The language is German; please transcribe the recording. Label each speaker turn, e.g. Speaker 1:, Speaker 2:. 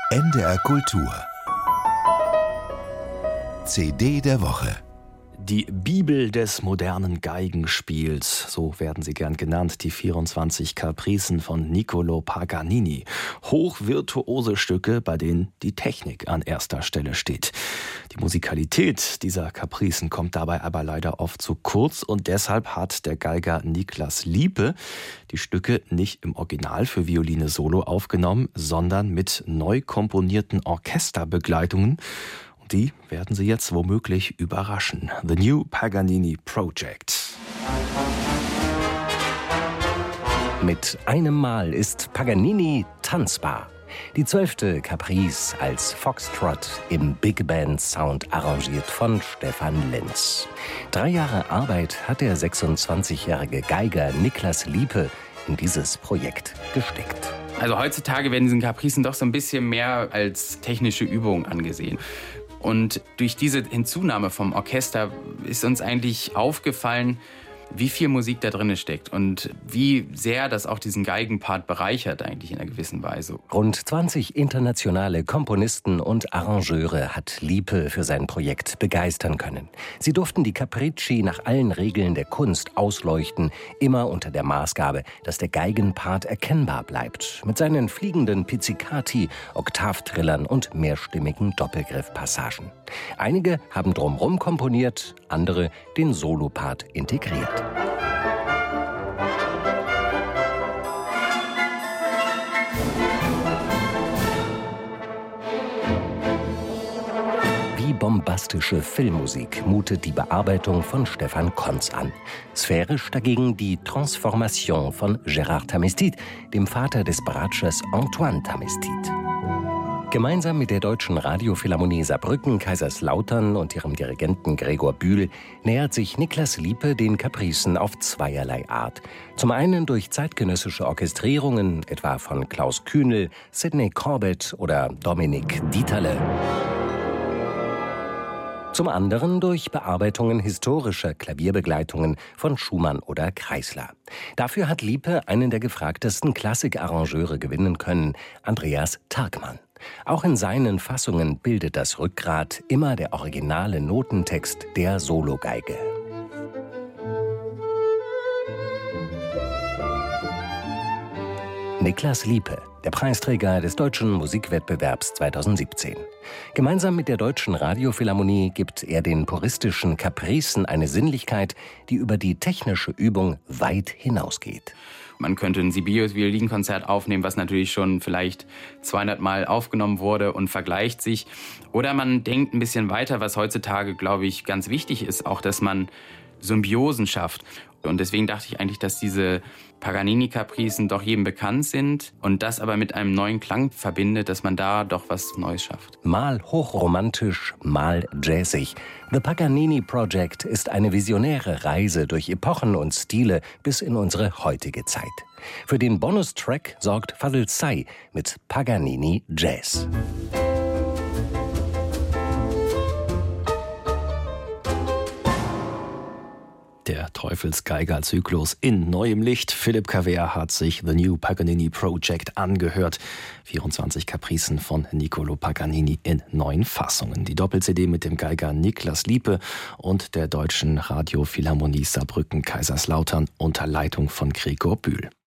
Speaker 1: NDR Kultur CD der Woche.
Speaker 2: Die Bibel des modernen Geigenspiels, so werden sie gern genannt, die 24 Capricen von Niccolò Paganini. Hochvirtuose Stücke, bei denen die Technik an erster Stelle steht. Die Musikalität dieser Capricen kommt dabei aber leider oft zu kurz und deshalb hat der Geiger Niklas Liepe die Stücke nicht im Original für Violine Solo aufgenommen, sondern mit neu komponierten Orchesterbegleitungen. Die werden Sie jetzt womöglich überraschen. The New Paganini Project.
Speaker 3: Mit einem Mal ist Paganini tanzbar. Die 12. Caprice als Foxtrot im Big Band Sound arrangiert von Stefan Lenz. 3 Jahre Arbeit hat der 26-jährige Geiger Niklas Liepe in dieses Projekt gesteckt.
Speaker 4: Also heutzutage werden diese Capricen doch so ein bisschen mehr als technische Übung angesehen. Und durch diese Hinzunahme vom Orchester ist uns eigentlich aufgefallen, wie viel Musik da drin steckt und wie sehr das auch diesen Geigenpart bereichert eigentlich in einer gewissen Weise.
Speaker 3: Rund 20 internationale Komponisten und Arrangeure hat Liepe für sein Projekt begeistern können. Sie durften die Capricci nach allen Regeln der Kunst ausleuchten, immer unter der Maßgabe, dass der Geigenpart erkennbar bleibt, mit seinen fliegenden Pizzicati, Oktavtrillern und mehrstimmigen Doppelgriffpassagen. Einige haben drumherum komponiert, andere den Solopart integriert. Wie bombastische Filmmusik mutet die Bearbeitung von Stefan Konz an. Sphärisch dagegen die Transformation von Gérard Tamestit, dem Vater des Bratschers Antoine Tamestit. Gemeinsam mit der Deutschen Radiophilharmonie Saarbrücken, Kaiserslautern und ihrem Dirigenten Gregor Bühl nähert sich Niklas Liepe den Capricen auf zweierlei Art. Zum einen durch zeitgenössische Orchestrierungen, etwa von Klaus Kühnel, Sidney Corbett oder Dominik Dieterle. Zum anderen durch Bearbeitungen historischer Klavierbegleitungen von Schumann oder Kreisler. Dafür hat Liepe einen der gefragtesten Klassikarrangeure gewinnen können, Andreas Tagmann. Auch in seinen Fassungen bildet das Rückgrat immer der originale Notentext der Sologeige. Niklas Liepe, der Preisträger des Deutschen Musikwettbewerbs 2017. Gemeinsam mit der Deutschen Radiophilharmonie gibt er den puristischen Capricen eine Sinnlichkeit, die über die technische Übung weit hinausgeht.
Speaker 4: Man könnte ein Sibelius-Violinkonzert aufnehmen, was natürlich schon vielleicht 200 Mal aufgenommen wurde und vergleicht sich. Oder man denkt ein bisschen weiter, was heutzutage, glaube ich, ganz wichtig ist, auch, dass man Symbiosen schafft. Und deswegen dachte ich eigentlich, dass diese Paganini-Capricen doch jedem bekannt sind und das aber mit einem neuen Klang verbindet, dass man da doch was Neues schafft.
Speaker 3: Mal hochromantisch, mal jazzig. The Paganini Project ist eine visionäre Reise durch Epochen und Stile bis in unsere heutige Zeit. Für den Bonustrack sorgt Fadl Say mit Paganini Jazz.
Speaker 2: Der Teufelsgeiger-Zyklus in neuem Licht. Philipp Cavert hat sich The New Paganini Project angehört. 24 Capricen von Niccolò Paganini in 9 Fassungen. Die Doppel-CD mit dem Geiger Niklas Liepe und der Deutschen Radiophilharmonie Saarbrücken Kaiserslautern unter Leitung von Gregor Bühl.